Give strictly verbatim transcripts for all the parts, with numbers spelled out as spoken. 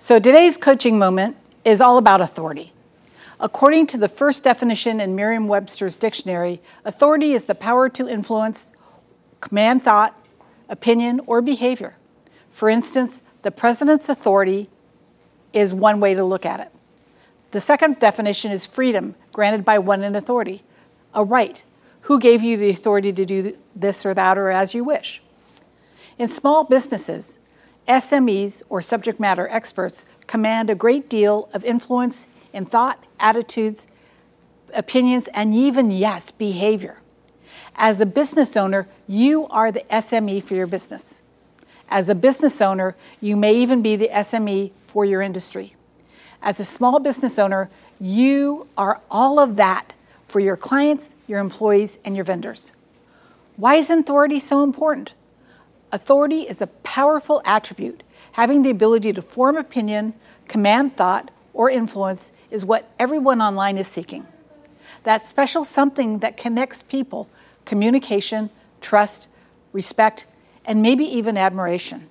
So today's coaching moment is all about authority. According to the first definition in Merriam-Webster's dictionary, authority is the power to influence, command thought, opinion, or behavior. For instance, the president's authority is one way to look at it. The second definition is freedom granted by one in authority, a right. Who gave you the authority to do this or that or as you wish? In small businesses, S M Es, or subject matter experts, command a great deal of influence in thought, attitudes, opinions, and even, yes, behavior. As a business owner, you are the S M E for your business. As a business owner, you may even be the S M E for your industry. As a small business owner, you are all of that for your clients, your employees, and your vendors. Why is authority so important? Authority is a powerful attribute. Having the ability to form opinion, command thought, or influence is what everyone online is seeking. That special something that connects people, communication, trust, respect, and maybe even admiration.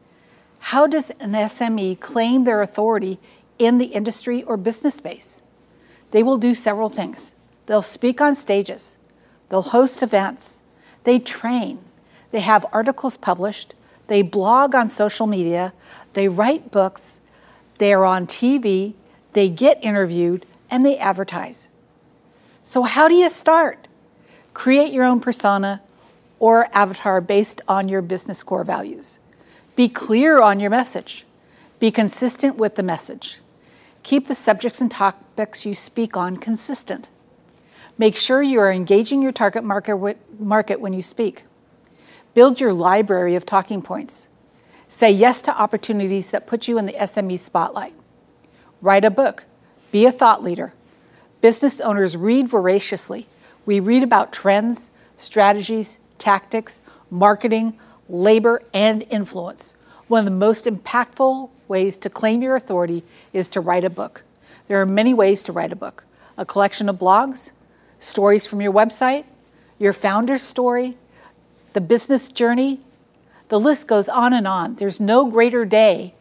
How does an S M E claim their authority in the industry or business space? They will do several things. They'll speak on stages. They'll host events. They train. They have articles published. They blog on social media. They write books. They are on T V. They get interviewed, and they advertise. So how do you start? Create your own persona or avatar based on your business core values. Be clear on your message. Be consistent with the message. Keep the subjects and topics you speak on consistent. Make sure you are engaging your target market market when you speak. Build your library of talking points. Say yes to opportunities that put you in the S M E spotlight. Write a book. Be a thought leader. Business owners read voraciously. We read about trends, strategies, tactics, marketing, labor, and influence. One of the most impactful ways to claim your authority is to write a book. There are many ways to write a book. A collection of blogs, stories from your website, your founder's story, the business journey. The list goes on and on. There's no greater day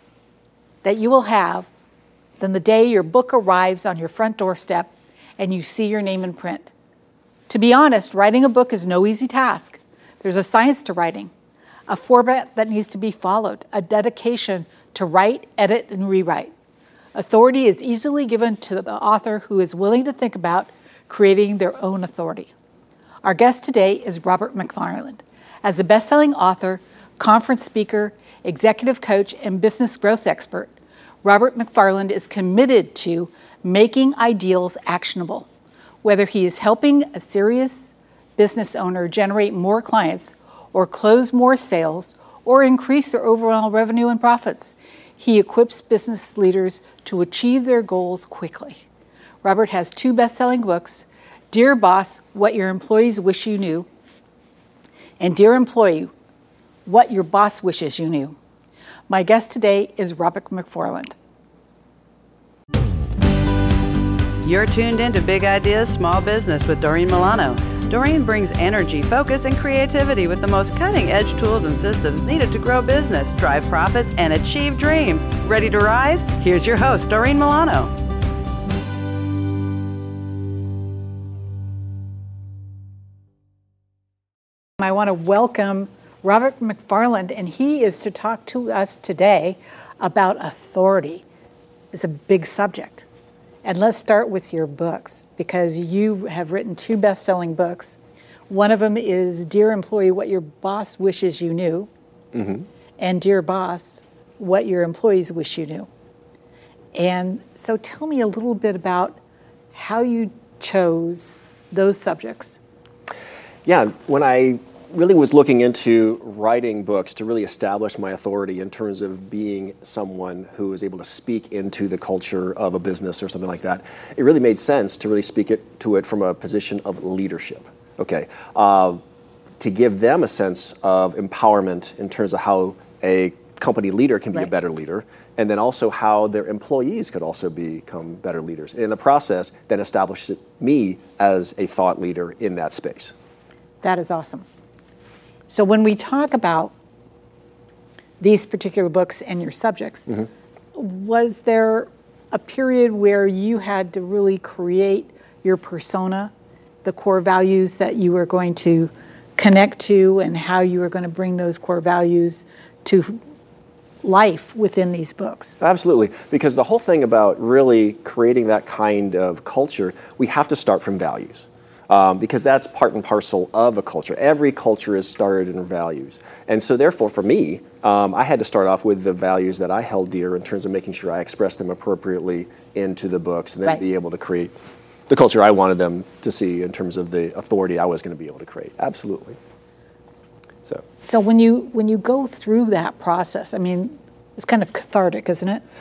that you will have than the day your book arrives on your front doorstep and you see your name in print. To be honest, writing a book is no easy task. There's a science to writing, a format that needs to be followed, a dedication to write, edit, and rewrite. Authority is easily given to the author who is willing to think about creating their own authority. Our guest today is Robert McFarland. As a best-selling author, conference speaker, executive coach, and business growth expert, Robert McFarland is committed to making ideals actionable. Whether he is helping a serious business owner generate more clients or close more sales or increase their overall revenue and profits, he equips business leaders to achieve their goals quickly. Robert has two best-selling books, Dear Boss, What Your Employees Wish You Knew, and Dear Employee, What Your Boss Wishes You Knew. My guest today is Robert McFarland. You're tuned in to Big Ideas Small Business with Doreen Milano. Doreen brings energy, focus, and creativity with the most cutting-edge tools and systems needed to grow business, drive profits, and achieve dreams. Ready to rise? Here's your host, Doreen Milano. I want to welcome Robert McFarland, and he is to talk to us today about authority. It's a big subject. And let's start with your books, because you have written two best-selling books. One of them is Dear Employee, What Your Boss Wishes You Knew, mm-hmm. and Dear Boss, What Your Employees Wish You Knew. And so tell me a little bit about how you chose those subjects. Yeah, when I really was looking into writing books to really establish my authority in terms of being someone who is able to speak into the culture of a business or something like that, it really made sense to really speak it to it from a position of leadership. Okay, uh, to give them a sense of empowerment in terms of how a company leader can be right. a better leader, and then also how their employees could also become better leaders. And in the process, then established me as a thought leader in that space. That is awesome. So when we talk about these particular books and your subjects, mm-hmm. was there a period where you had to really create your persona, the core values that you were going to connect to, and how you were going to bring those core values to life within these books? Absolutely, because the whole thing about really creating that kind of culture, we have to start from values. Um, because that's part and parcel of a culture. Every culture is started in values. And so therefore, for me, um, I had to start off with the values that I held dear in terms of making sure I expressed them appropriately into the books, and then right. be able to create the culture I wanted them to see in terms of the authority I was going to be able to create. Absolutely. So, so when you when you go through that process, I mean, it's kind of cathartic, isn't it?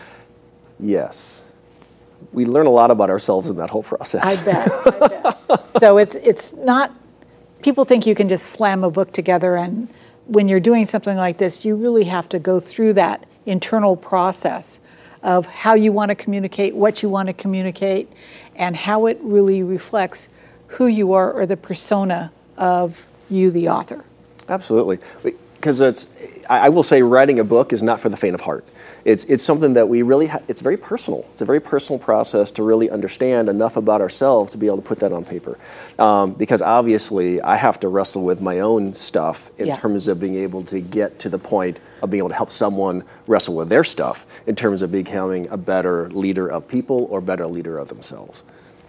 Yes. We learn a lot about ourselves in that whole process. I bet. I bet. So it's it's not, people think you can just slam a book together, and when you're doing something like this, you really have to go through that internal process of how you want to communicate, what you want to communicate, and how it really reflects who you are or the persona of you, the author. Absolutely. Because it's, I will say writing a book is not for the faint of heart. It's it's something that we really, ha- it's very personal. It's a very personal process to really understand enough about ourselves to be able to put that on paper. Um, because obviously I have to wrestle with my own stuff in yeah. terms of being able to get to the point of being able to help someone wrestle with their stuff in terms of becoming a better leader of people or better leader of themselves.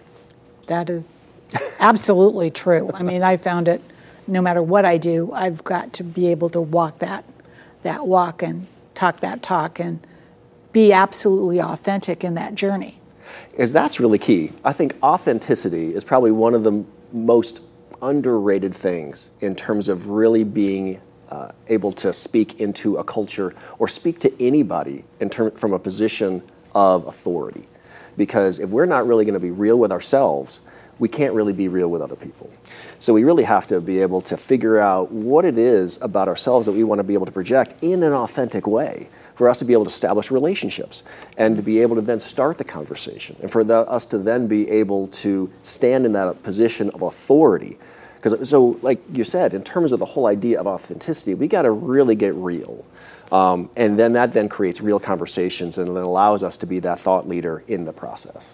That is absolutely true. I mean, I found it, no matter what I do, I've got to be able to walk that that walk and talk that talk and be absolutely authentic in that journey. Is that's really key. I think authenticity is probably one of the m- most underrated things in terms of really being uh, able to speak into a culture or speak to anybody in term, from a position of authority. Because if we're not really going to be real with ourselves, we can't really be real with other people. So we really have to be able to figure out what it is about ourselves that we want to be able to project in an authentic way for us to be able to establish relationships and to be able to then start the conversation and for the, us to then be able to stand in that position of authority. Because so, like you said, in terms of the whole idea of authenticity, we got to really get real. Um, and then that then creates real conversations and then allows us to be that thought leader in the process.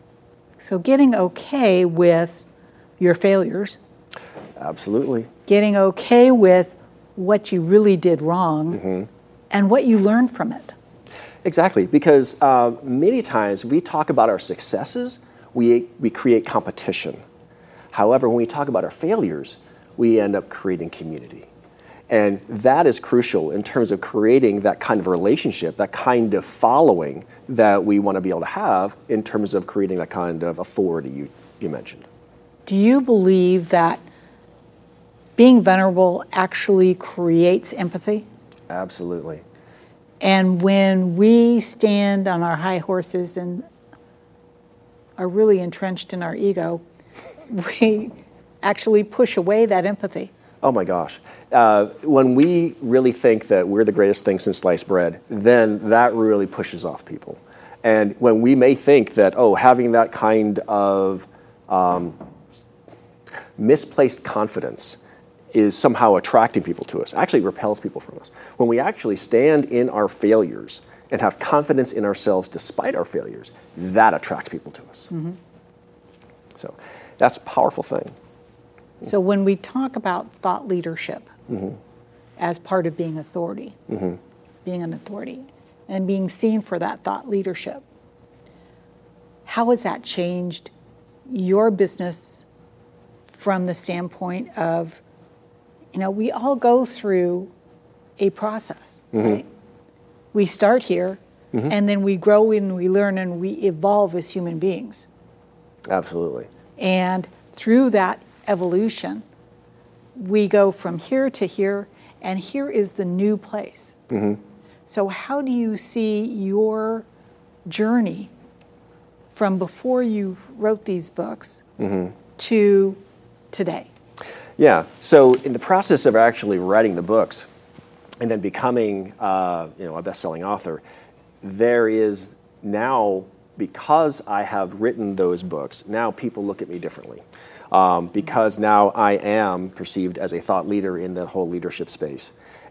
So getting okay with your failures. Absolutely. Getting okay with what you really did wrong mm-hmm. and what you learned from it. Exactly, because uh, many times we talk about our successes, we we create competition. However, when we talk about our failures, we end up creating community. And that is crucial in terms of creating that kind of relationship, that kind of following that we want to be able to have in terms of creating that kind of authority you, you mentioned. Do you believe that being vulnerable actually creates empathy? Absolutely. And when we stand on our high horses and are really entrenched in our ego, we actually push away that empathy. Oh my gosh. Uh, when we really think that we're the greatest thing since sliced bread, then that really pushes off people. And when we may think that, oh, having that kind of um, misplaced confidence is somehow attracting people to us, actually repels people from us. When we actually stand in our failures and have confidence in ourselves despite our failures, that attracts people to us. Mm-hmm. So that's a powerful thing. So when we talk about thought leadership mm-hmm. as part of being authority, mm-hmm. being an authority, and being seen for that thought leadership, how has that changed your business from the standpoint of, you know, we all go through a process, mm-hmm. right? We start here, mm-hmm. and then we grow and we learn and we evolve as human beings. Absolutely. And through that evolution, we go from here to here, and here is the new place. Mm-hmm. So how do you see your journey from before you wrote these books mm-hmm. to today? Yeah, so in the process of actually writing the books and then becoming uh, you know, a best-selling author, there is now, because I have written those books, now people look at me differently. Um, because now I am perceived as a thought leader in the whole leadership space.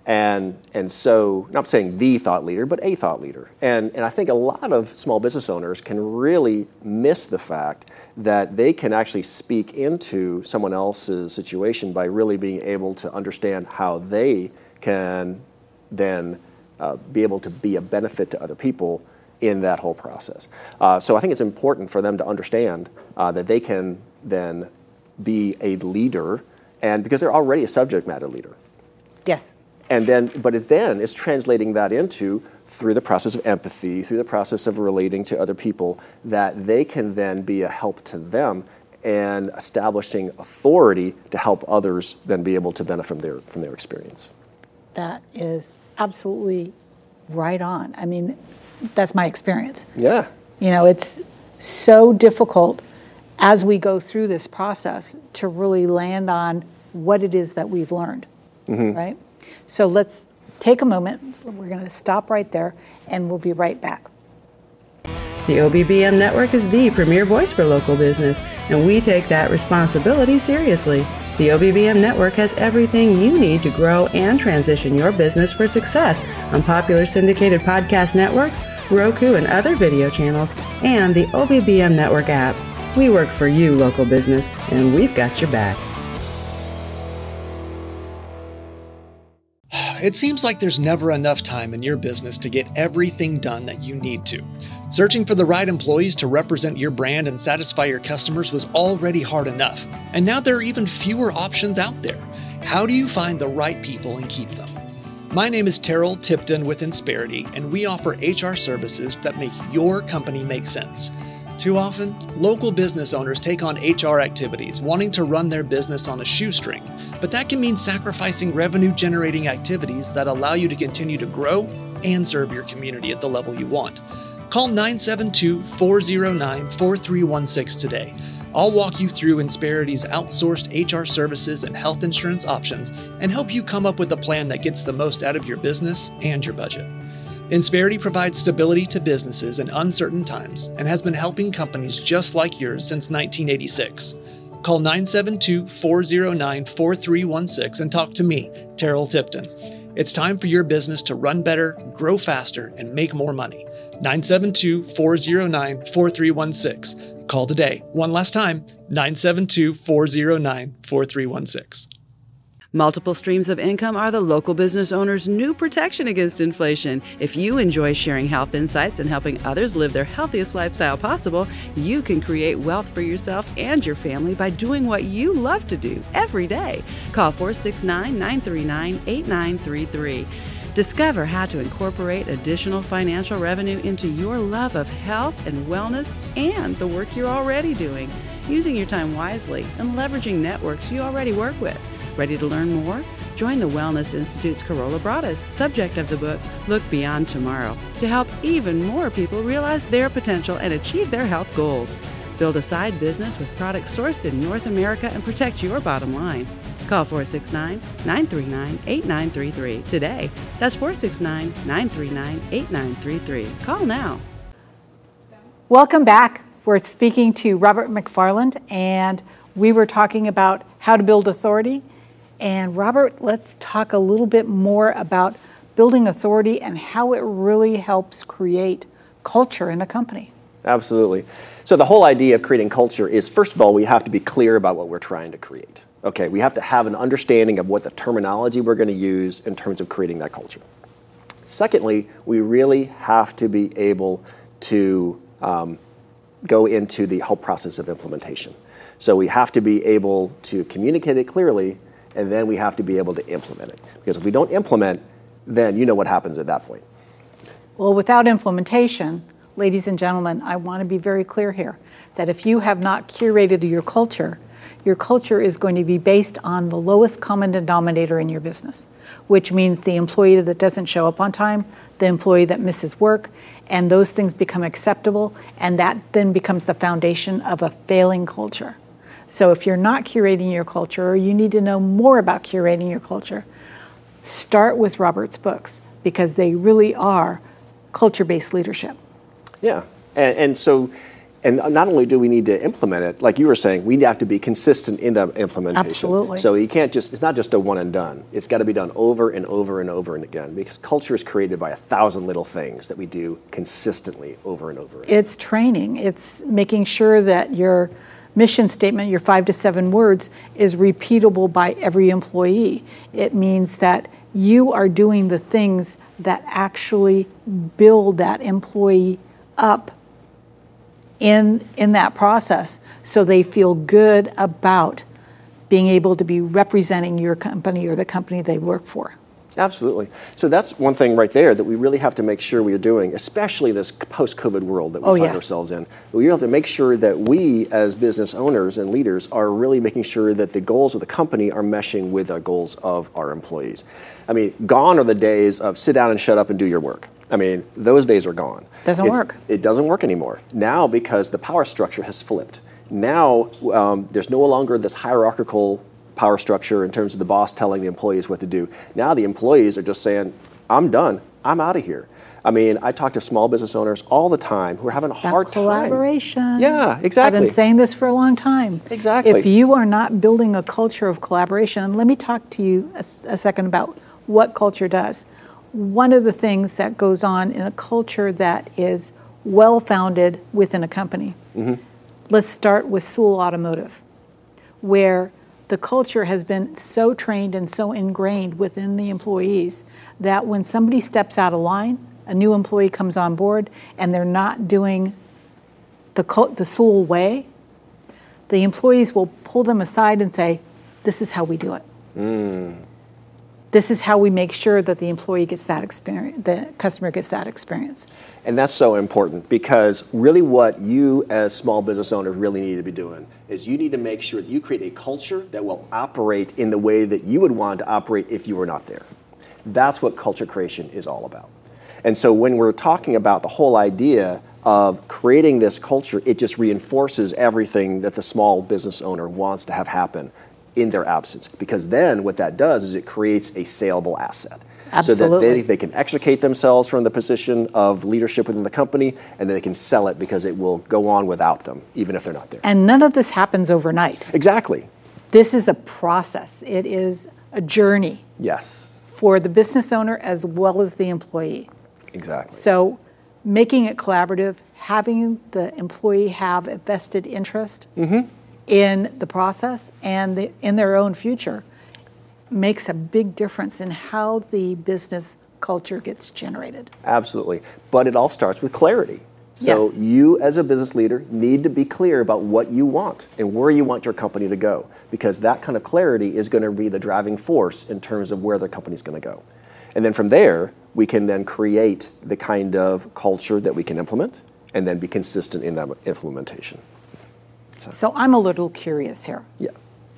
And and so, not saying the thought leader, but a thought leader. And and I think a lot of small business owners can really miss the fact that they can actually speak into someone else's situation by really being able to understand how they can then uh, be able to be a benefit to other people in that whole process. Uh, so I think it's important for them to understand uh, that they can then be a leader, and because they're already a subject matter leader. Yes. And then, but it then is translating that into, through the process of empathy, through the process of relating to other people, that they can then be a help to them and establishing authority to help others then be able to benefit from their, from their experience. That is absolutely right on. I mean, that's my experience. Yeah. You know, it's so difficult as we go through this process to really land on what it is that we've learned, mm-hmm. right? So let's take a moment. We're going to stop right there, and we'll be right back. The O B B M Network is the premier voice for local business, and we take that responsibility seriously. The O B B M Network has everything you need to grow and transition your business for success on popular syndicated podcast networks, Roku and other video channels, and the O B B M Network app. We work for you, local business, and we've got your back. It seems like there's never enough time in your business to get everything done that you need to. Searching for the right employees to represent your brand and satisfy your customers was already hard enough, and now there are even fewer options out there. How do you find the right people and keep them? My name is Terrell Tipton with Insperity, and we offer H R services that make your company make sense. Too often, local business owners take on H R activities wanting to run their business on a shoestring, but that can mean sacrificing revenue-generating activities that allow you to continue to grow and serve your community at the level you want. Call nine seven two, four zero nine, four three one six today. I'll walk you through Insperity's outsourced H R services and health insurance options and help you come up with a plan that gets the most out of your business and your budget. Insperity provides stability to businesses in uncertain times and has been helping companies just like yours since nineteen eighty-six. Call nine seven two, four zero nine, four three one six and talk to me, Terrell Tipton. It's time for your business to run better, grow faster, and make more money. nine seven two, four zero nine, four three one six. Call today. One last time, nine seven two, four zero nine, four three one six. Multiple streams of income are the local business owner's new protection against inflation. If you enjoy sharing health insights and helping others live their healthiest lifestyle possible, you can create wealth for yourself and your family by doing what you love to do every day. Call four six nine, nine three nine, eight nine three three. Discover how to incorporate additional financial revenue into your love of health and wellness and the work you're already doing, using your time wisely and leveraging networks you already work with. Ready to learn more? Join the Wellness Institute's Carola Bradas, subject of the book, Look Beyond Tomorrow, to help even more people realize their potential and achieve their health goals. Build a side business with products sourced in North America and protect your bottom line. Call four six nine, nine three nine, eight nine three three today. That's four six nine, nine three nine, eight nine three three. Call now. Welcome back. We're speaking to Robert McFarland, and we were talking about how to build authority. And Robert, let's talk a little bit more about building authority and how it really helps create culture in a company. Absolutely. So the whole idea of creating culture is, first of all, we have to be clear about what we're trying to create. Okay, we have to have an understanding of what the terminology we're going to use in terms of creating that culture. Secondly, we really have to be able to um, go into the whole process of implementation. So we have to be able to communicate it clearly, and then we have to be able to implement it. Because if we don't implement, then you know what happens at that point. Well, without implementation, ladies and gentlemen, I want to be very clear here that if you have not curated your culture, your culture is going to be based on the lowest common denominator in your business, which means the employee that doesn't show up on time, the employee that misses work, and those things become acceptable, and that then becomes the foundation of a failing culture. So if you're not curating your culture, or you need to know more about curating your culture, start with Robert's books, because they really are culture-based leadership. Yeah, and, and so And not only do we need to implement it, like you were saying, we have to be consistent in the implementation. Absolutely. So you can't just, it's not just a one and done. It's got to be done over and over and over and again, because culture is created by a thousand little things that we do consistently over and over again. It's training. It's making sure that your mission statement, your five to seven words, is repeatable by every employee. It means that you are doing the things that actually build that employee up in in that process, so they feel good about being able to be representing your company or the company they work for. Absolutely. So that's one thing right there that we really have to make sure we are doing, especially this post-COVID world that we Oh, find yes. ourselves in. We have to make sure that we, as business owners and leaders, are really making sure that the goals of the company are meshing with the goals of our employees. I mean, gone are the days of sit down and shut up and do your work. I mean, those days are gone. Doesn't It's- work. It doesn't work anymore. Now, because the power structure has flipped. Now, um, there's no longer this hierarchical power structure in terms of the boss telling the employees what to do. Now the employees are just saying, I'm done, I'm out of here. I mean, I talk to small business owners all the time who are having a About hard time. collaboration. Yeah, exactly. I've been saying this for a long time. Exactly. If you are not building a culture of collaboration, and let me talk to you a, s- a second about what culture does. One of the things that goes on in a culture that is well-founded within a company, mm-hmm. let's start with Sewell Automotive, where the culture has been so trained and so ingrained within the employees that when somebody steps out of line, a new employee comes on board and they're not doing the cul- the Sewell way, the employees will pull them aside and say, this is how we do it. Mm. This is how we make sure that the employee gets that experience, the customer gets that experience. And that's so important, because really what you as small business owners really need to be doing is you need to make sure that you create a culture that will operate in the way that you would want to operate if you were not there. That's what culture creation is all about. And so when we're talking about the whole idea of creating this culture, it just reinforces everything that the small business owner wants to have happen in their absence. Because then what that does is it creates a saleable asset. Absolutely. So that they, they can extricate themselves from the position of leadership within the company, and then they can sell it because it will go on without them, even if they're not there. And none of this happens overnight. Exactly. This is a process. It is a journey Yes. for the business owner as well as the employee. Exactly. So making it collaborative, having the employee have a vested interest mm-hmm. in the process and the, in their own future makes a big difference in how the business culture gets generated. Absolutely. But it all starts with clarity. So Yes. you as a business leader need to be clear about what you want and where you want your company to go, because that kind of clarity is going to be the driving force in terms of where the company's going to go. And then from there, we can then create the kind of culture that we can implement and then be consistent in that implementation. So, So I'm a little curious here. yeah.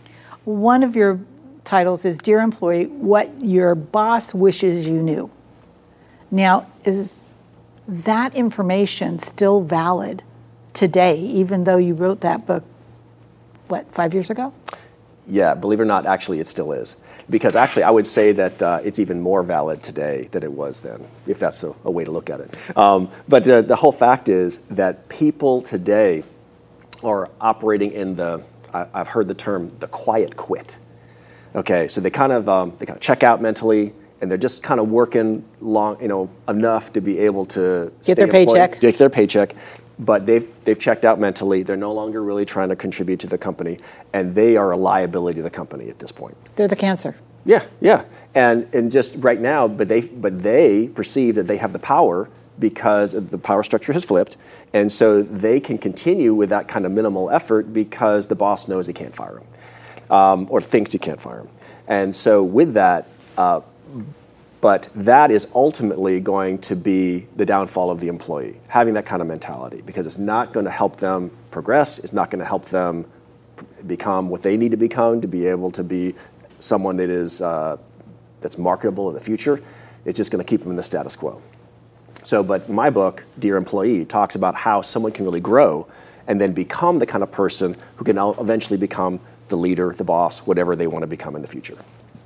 One of your titles is Dear Employee, What Your Boss Wishes You Knew. Now, is that information still valid today, even though you wrote that book, what, five years ago? Yeah, believe it or not, actually it still is. Because actually I would say that uh, it's even more valid today than it was then, if that's a, a way to look at it. Um, but the, the whole fact is that people today are operating in the, I, I've heard the term, the quiet quit. Okay, so they kind of um, they kind of check out mentally, and they're just kind of working long, you know, enough to be able to Get their stay employed, paycheck. get their paycheck. But they've they've checked out mentally. They're no longer really trying to contribute to the company, and they are a liability to the company at this point. They're the cancer. Yeah, yeah, and and just right now, but they but they perceive that they have the power because the power structure has flipped, and so they can continue with that kind of minimal effort because the boss knows he can't fire them, um, or thinks he can't fire them, and so with that. Uh, But that is ultimately going to be the downfall of the employee, having that kind of mentality, because it's not going to help them progress. It's not going to help them become what they need to become to be able to be someone that is uh, that's marketable in the future. It's just going to keep them in the status quo. So, but my book, Dear Employee, talks about how someone can really grow and then become the kind of person who can eventually become the leader, the boss, whatever they want to become in the future.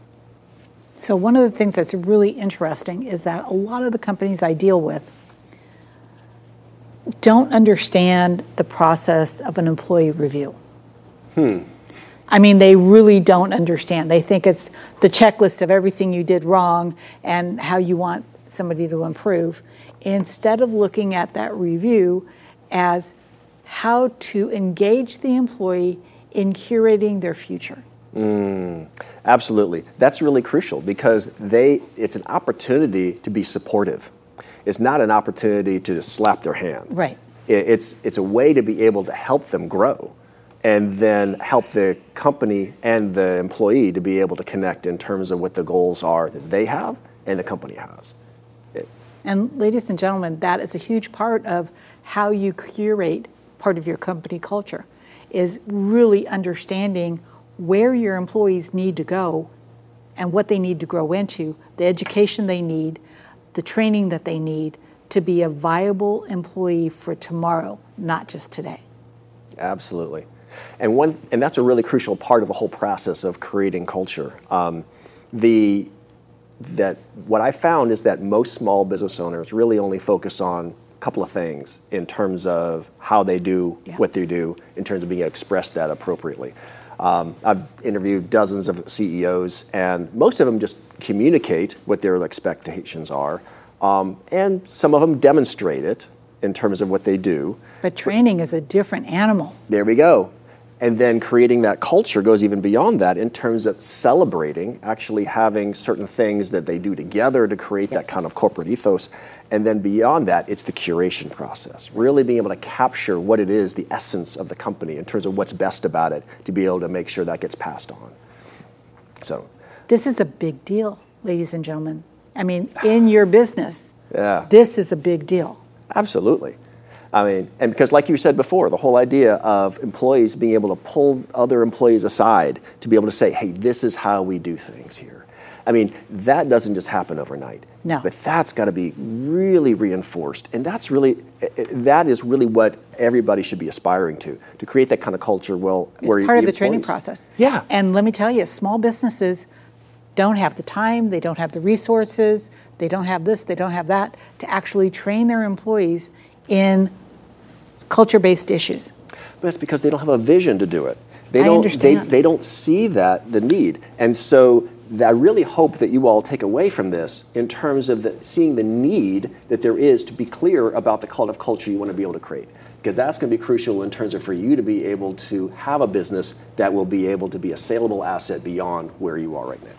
So one of the things that's really interesting is that a lot of the companies I deal with don't understand the process of an employee review. Hmm. I mean, they really don't understand. They think it's the checklist of everything you did wrong and how you want somebody to improve, instead of looking at that review as how to engage the employee in curating their future. Mm, absolutely. That's really crucial because they it's an opportunity to be supportive. It's not an opportunity to just slap their hand. Right. It, it's it's a way to be able to help them grow and then help the company and the employee to be able to connect in terms of what the goals are that they have and the company has. It, and ladies and gentlemen, that is a huge part of how you curate part of your company culture, is really understanding where your employees need to go and what they need to grow into, the education they need, the training that they need to be a viable employee for tomorrow, not just today. Absolutely. And one, and that's a really crucial part of the whole process of creating culture. Um, the that what I found is that most small business owners really only focus on a couple of things in terms of how they do yeah. what they do, in terms of being able to express that appropriately. Um, I've interviewed dozens of C E Os, and most of them just communicate what their expectations are, um, and some of them demonstrate it in terms of what they do. But training is a different animal. There we go. And then creating that culture goes even beyond that in terms of celebrating, actually having certain things that they do together to create yes. that kind of corporate ethos. And then beyond that, it's the curation process, really being able to capture what it is, the essence of the company in terms of what's best about it, to be able to make sure that gets passed on. So, this is a big deal, ladies and gentlemen. I mean, in your business, yeah. this is a big deal. Absolutely. I mean, and because like you said before, the whole idea of employees being able to pull other employees aside to be able to say, hey, this is how we do things here. I mean, that doesn't just happen overnight. No. But that's got to be really reinforced. And that's really, that is really what everybody should be aspiring to, to create that kind of culture well, it's where part of the employees, training process. Yeah. And let me tell you, small businesses don't have the time, they don't have the resources, they don't have this, they don't have that, to actually train their employees in culture-based issues. But it's because they don't have a vision to do it. They I don't, understand. They, they don't see that, the need. And so I really hope that you all take away from this in terms of the, seeing the need that there is to be clear about the kind of culture you want to be able to create. Because that's going to be crucial in terms of for you to be able to have a business that will be able to be a saleable asset beyond where you are right now.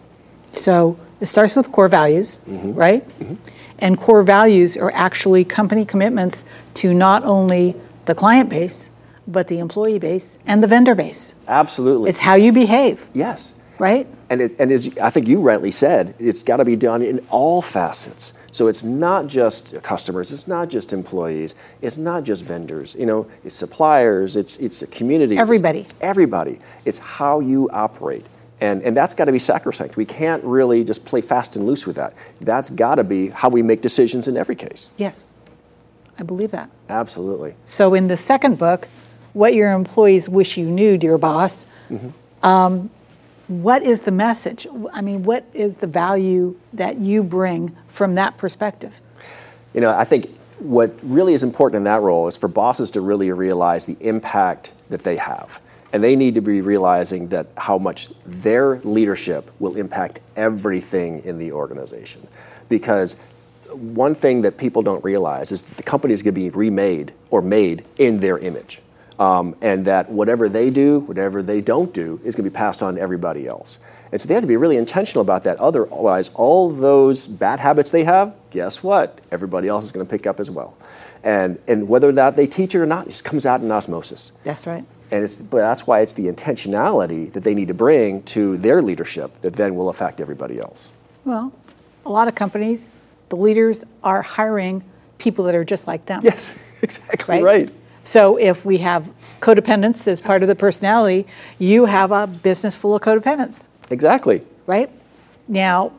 So it starts with core values, mm-hmm. right? Mm-hmm. And core values are actually company commitments to not only the client base, but the employee base and the vendor base. Absolutely. It's how you behave. Yes. Right? And, it, and as I think you rightly said, it's got to be done in all facets. So it's not just customers, it's not just employees, it's not just vendors, you know, it's suppliers, it's it's a community. Everybody. It's everybody. It's how you operate. And and that's got to be sacrosanct. We can't really just play fast and loose with that. That's got to be how we make decisions in every case. Yes, I believe that. Absolutely. So in the second book, What Your Employees Wish You Knew, Dear Boss, mm-hmm. um, what is the message? I mean, what is the value that you bring from that perspective? You know, I think what really is important in that role is for bosses to really realize the impact that they have. And they need to be realizing that how much their leadership will impact everything in the organization. Because one thing that people don't realize is that the company is going to be remade or made in their image. Um, and that whatever they do, whatever they don't do, is going to be passed on to everybody else. And so they have to be really intentional about that. Otherwise, all those bad habits they have, guess what? Everybody else is going to pick up as well. And and whether or not they teach it or not, it just comes out in osmosis. That's right. And it's, but that's why it's the intentionality that they need to bring to their leadership that then will affect everybody else. Well, a lot of companies, the leaders are hiring people that are just like them. Yes, exactly right. right. So if we have codependence as part of the personality, you have a business full of codependents. Exactly. Right? Now,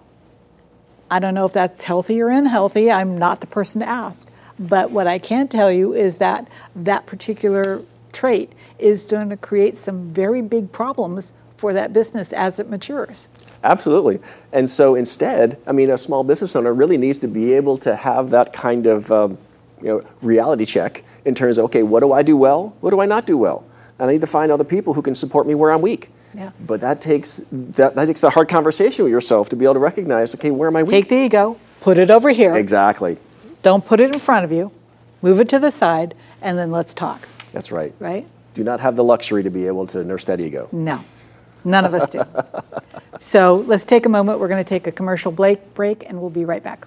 I don't know if that's healthy or unhealthy. I'm not the person to ask. But what I can tell you is that that particular trait is going to create some very big problems for that business as it matures. Absolutely. And so instead, I mean, a small business owner really needs to be able to have that kind of um, you know, reality check in terms of, okay, what do I do well? What do I not do well? And I need to find other people who can support me where I'm weak. Yeah. But that takes that, that takes the hard conversation with yourself to be able to recognize, okay, where am I weak? Take the ego, put it over here. Exactly. Don't put it in front of you. Move it to the side, and then let's talk. That's right. Right? Do not have the luxury to be able to nurse that ego. No. None of us do. So let's take a moment. We're going to take a commercial break, break, and we'll be right back.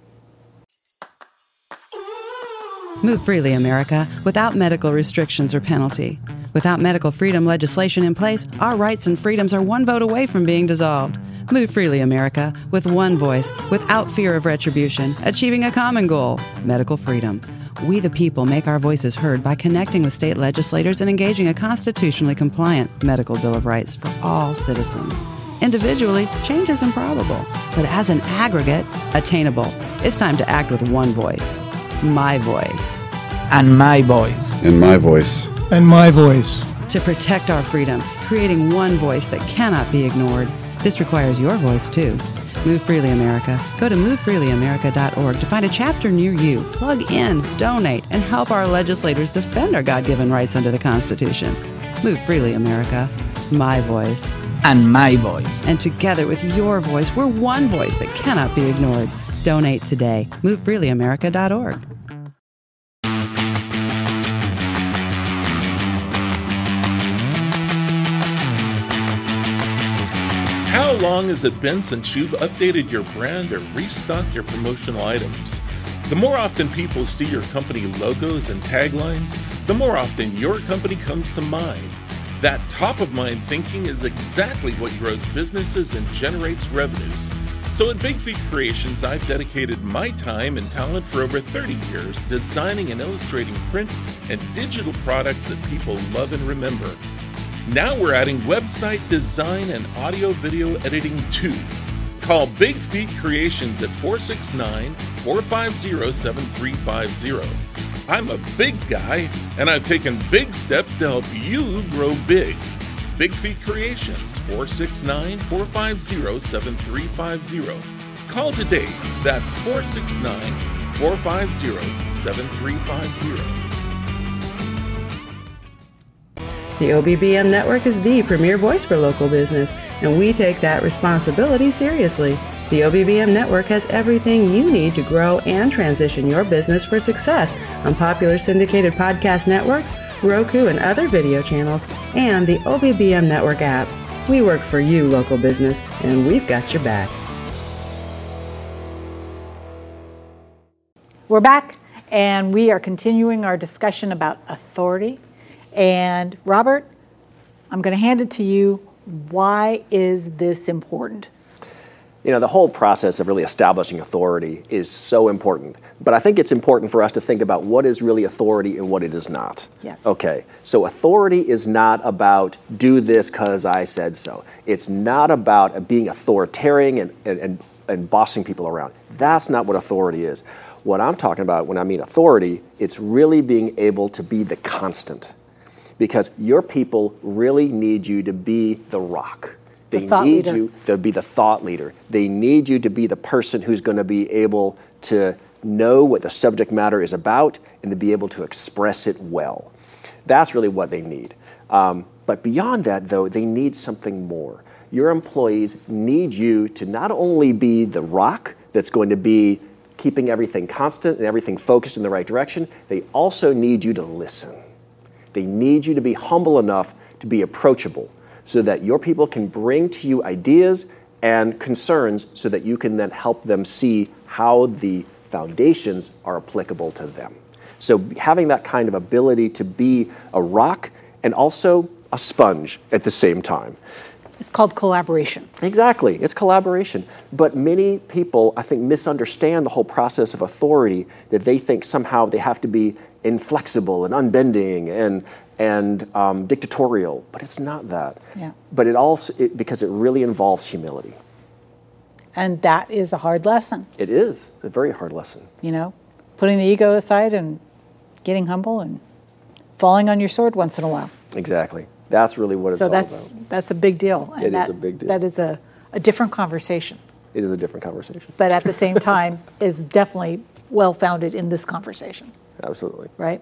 Move freely, America, without medical restrictions or penalty. Without medical freedom legislation in place, our rights and freedoms are one vote away from being dissolved. Move freely, America, with one voice, without fear of retribution, achieving a common goal, medical freedom. We the people make our voices heard by connecting with state legislators and engaging a constitutionally compliant medical Bill of Rights for all citizens. Individually, change is improbable, but as an aggregate, attainable. It's time to act with one voice. My voice. And my voice. And my voice. And my voice. To protect our freedom, creating one voice that cannot be ignored. This requires your voice, too. Move Freely America. Go to move freely america dot org to find a chapter near you. Plug in, donate, and help our legislators defend our God-given rights under the Constitution. Move Freely America. My voice. And my voice. And together with your voice, we're one voice that cannot be ignored. Donate today. move freely america dot org. How long has it been since you've updated your brand or restocked your promotional items? The more often people see your company logos and taglines, the more often your company comes to mind. That top-of-mind thinking is exactly what grows businesses and generates revenues. So at Big Feet Creations, I've dedicated my time and talent for over thirty years designing and illustrating print and digital products that people love and remember. Now we're adding website design and audio-video editing too. Call Big Feet Creations at four six nine, four five zero, seven three five zero. I'm a big guy, and I've taken big steps to help you grow big. Big Feet Creations, four six nine, four five zero, seven three five zero. Call today. That's four six nine, four five zero, seven three five zero. The O B B M Network is the premier voice for local business, and we take that responsibility seriously. The O B B M Network has everything you need to grow and transition your business for success on popular syndicated podcast networks, Roku and other video channels, and the O B B M Network app. We work for you, local business, and we've got your back. We're back, and we are continuing our discussion about authority. And Robert, I'm going to hand it to you. Why is this important? You know, the whole process of really establishing authority is so important. But I think it's important for us to think about what is really authority and what it is not. Yes. Okay, so authority is not about do this because I said so. It's not about being authoritarian and, and, and, and bossing people around. That's not what authority is. What I'm talking about when I mean authority, it's really being able to be the constant. Because your people really need you to be the rock. They The thought need leader. you to be the thought leader. They need you to be the person who's going to be able to know what the subject matter is about and to be able to express it well. That's really what they need. Um, but beyond that, though, they need something more. Your employees need you to not only be the rock that's going to be keeping everything constant and everything focused in the right direction, they also need you to listen. They need you to be humble enough to be approachable so that your people can bring to you ideas and concerns so that you can then help them see how the foundations are applicable to them. So having that kind of ability to be a rock and also a sponge at the same time. It's called collaboration. Exactly, it's collaboration. But many people, I think, misunderstand the whole process of authority, that they think somehow they have to be inflexible and unbending and and um, dictatorial, but it's not that. Yeah. But it also, it, because it really involves humility. And that is a hard lesson, It is a very hard lesson. you know, putting the ego aside and getting humble and falling on your sword once in a while. Exactly. That's really what it's So all that's about. that's a big deal. And It is that, a big deal. That is a, a different conversation, It is a different conversation. but at the same time is definitely well-founded in this conversation. Absolutely. Right?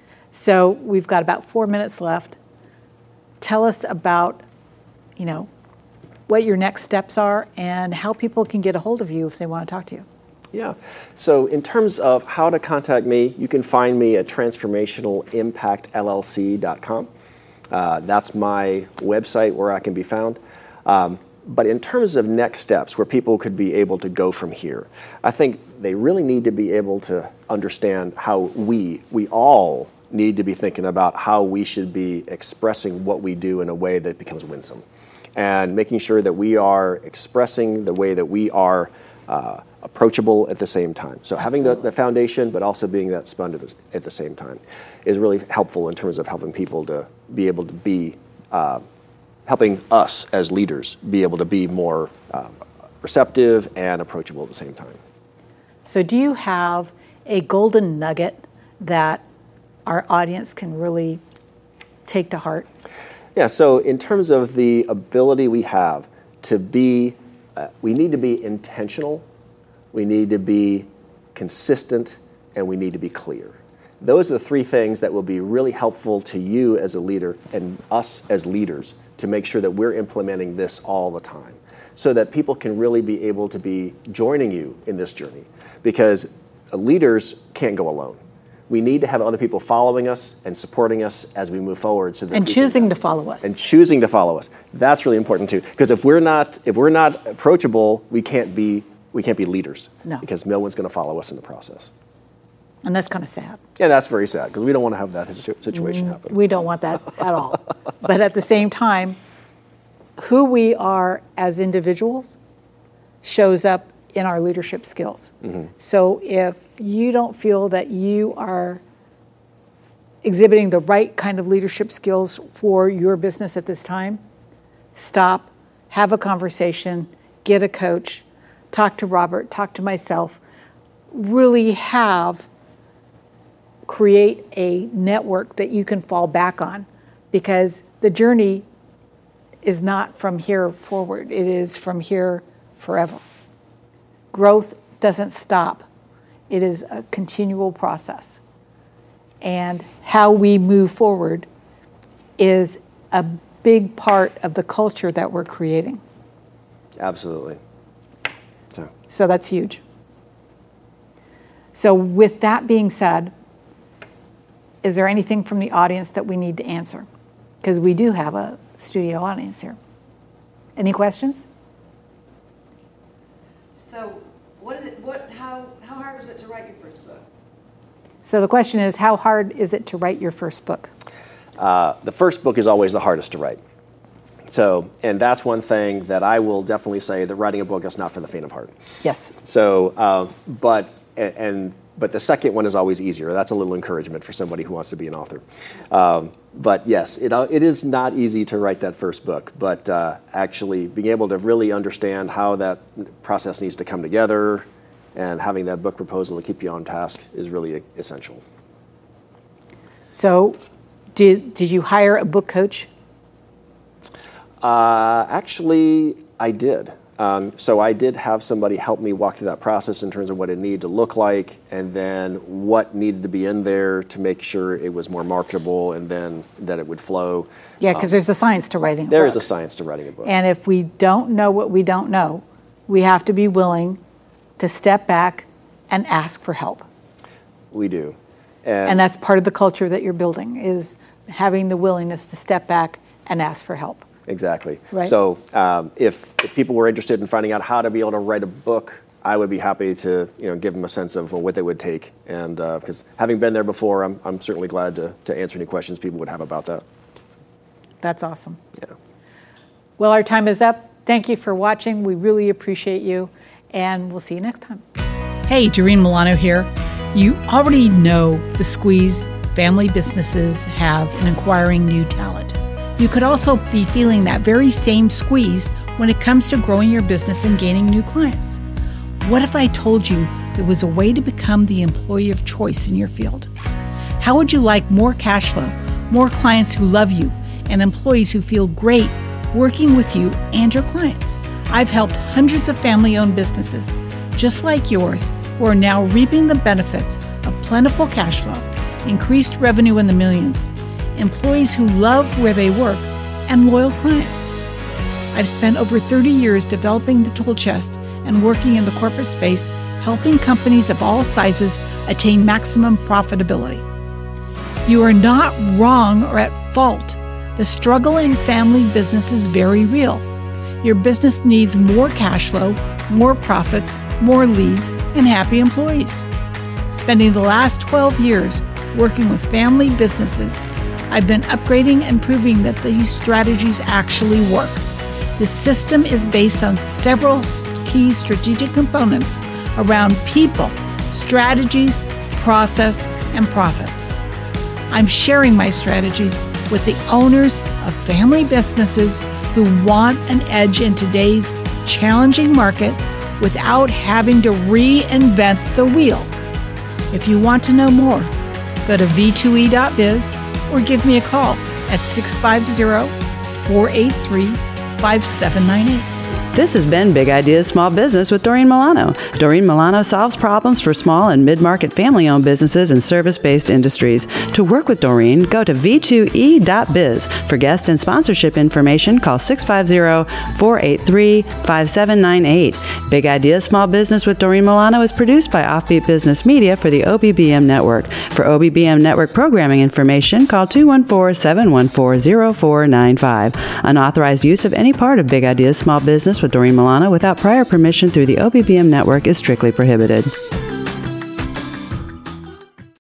So we've got about four minutes left. Tell us about, you know, what your next steps are and how people can get a hold of you if they want to talk to you. Yeah. So in terms of how to contact me, you can find me at transformational impact L L C dot com. Uh, that's my website where I can be found. Um, but in terms of next steps, where people could be able to go from here, I think they really need to be able to understand how we, we all need to be thinking about how we should be expressing what we do in a way that becomes winsome. And making sure that we are expressing the way that we are uh, approachable at the same time. So having the, the foundation, but also being that sponge at the, at the same time, is really helpful in terms of helping people to be able to be, uh, helping us as leaders be able to be more uh, receptive and approachable at the same time. So do you have a golden nugget that our audience can really take to heart? Yeah, so in terms of the ability we have to be, uh, we need to be intentional, we need to be consistent, and we need to be clear. Those are the three things that will be really helpful to you as a leader and us as leaders to make sure that we're implementing this all the time so that people can really be able to be joining you in this journey. Because leaders can't go alone. We need to have other people following us and supporting us as we move forward. So that and choosing to follow us. And choosing to follow us. That's really important too. Because if we're not if we're not approachable, we can't be we can't be leaders. No. Because no one's going to follow us in the process. And that's kind of sad. Yeah, that's very sad because we don't want to have that situ- situation happen. We don't want that at all. But at the same time, who we are as individuals shows up in our leadership skills. Mm-hmm. So if you don't feel that you are exhibiting the right kind of leadership skills for your business at this time, stop, have a conversation, get a coach, talk to Robert, talk to myself, really have, create a network that you can fall back on, because the journey is not from here forward, it is from here forever. Growth doesn't stop. It is a continual process. And how we move forward is a big part of the culture that we're creating. Absolutely. So, so that's huge. So with that being said, is there anything from the audience that we need to answer? Because we do have a studio audience here. Any questions? So, what is it? What? How? How hard was it to write your first book? So the question is, how hard is it to write your first book? Uh, the first book is always the hardest to write. So, and that's one thing that I will definitely say that writing a book is not for the faint of heart. Yes. So, uh, but and, and but the second one is always easier. That's a little encouragement for somebody who wants to be an author. Um, but yes, it it is not easy to write that first book. But uh, actually being able to really understand how that process needs to come together, and having that book proposal to keep you on task is really essential. So, did did you hire a book coach? Uh, actually, I did. Um, so I did have somebody help me walk through that process in terms of what it needed to look like, and then what needed to be in there to make sure it was more marketable, and then that it would flow. Yeah, because um, there's a science to writing a there book. There is a science to writing a book. And if we don't know what we don't know, we have to be willing to step back and ask for help. We do. And, and that's part of the culture that you're building, is having the willingness to step back and ask for help. Exactly. Right. So um, if, if people were interested in finding out how to be able to write a book, I would be happy to you know give them a sense of what they would take. And because uh, having been there before, I'm, I'm certainly glad to, to answer any questions people would have about that. That's awesome. Yeah. Well, our time is up. Thank you for watching. We really appreciate you. And we'll see you next time. Hey, Doreen Milano here. You already know the squeeze family businesses have in acquiring new talent. You could also be feeling that very same squeeze when it comes to growing your business and gaining new clients. What if I told you there was a way to become the employee of choice in your field? How would you like more cash flow, more clients who love you, and employees who feel great working with you and your clients? I've helped hundreds of family-owned businesses just like yours who are now reaping the benefits of plentiful cash flow increased revenue in the millions, employees who love where they work, and loyal clients. I've spent over thirty years developing the tool chest and working in the corporate space, helping companies of all sizes attain maximum profitability. You are not wrong or at fault. The struggle in family business is very real. Your business needs more cash flow, more profits, more leads, and happy employees. Spending the last twelve years working with family businesses, I've been upgrading and proving that these strategies actually work. The system is based on several key strategic components around people, strategies, process, and profits. I'm sharing my strategies with the owners of family businesses who want an edge in today's challenging market without having to reinvent the wheel. If you want to know more, go to v two e dot biz or give me a call at six five zero, four eight three, five seven nine eight. This has been Big Ideas Small Business with Doreen Milano. Doreen Milano solves problems for small and mid-market family-owned businesses and service-based industries. To work with Doreen, go to v two e dot biz. For guest and sponsorship information, call six five zero, four eight three, five seven nine eight. Big Ideas Small Business with Doreen Milano is produced by Offbeat Business Media for the O B B M Network. For O B B M Network programming information, call two one four, seven one four, zero four nine five. Unauthorized use of any part of Big Ideas Small Business with Doreen Milano without prior permission through the O B B M Network is strictly prohibited.